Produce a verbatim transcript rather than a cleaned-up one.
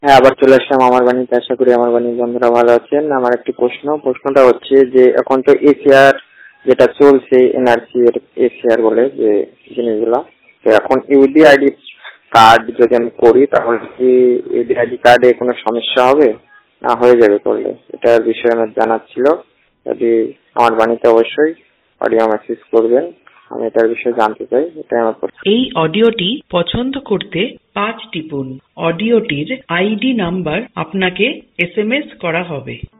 হ্যাঁ, আবার চলে আসলাম আমার বাণীতে। আশা করি আমার বাণীর বন্ধুরা ভালো আছেন। আমার একটি প্রশ্ন প্রশ্নটা হচ্ছে যে এখন তো এশিয়ার যেটা চলছে এনআরসি এর এশিয়ার বলে যে জিনিসগুলা, তো এখন ইউডি আইডি কার্ড যদি আমি করি তাহলে কি ইউডি আইডি কার্ডে কোনো সমস্যা হবে না হয়ে যাবে করলে? এটার বিষয়ে আমার জানার ছিল। যদি আমার বাণীতে অবশ্যই অডিও মেসেজ করবেন, আমি এটার বিষয়ে জানতে চাই। এটাই আমার প্রশ্ন। এই অডিওটি পছন্দ করতে পাঁচ টিপুন। অডিওটির আইডি নাম্বার আপনাকে এসএমএস করা হবে।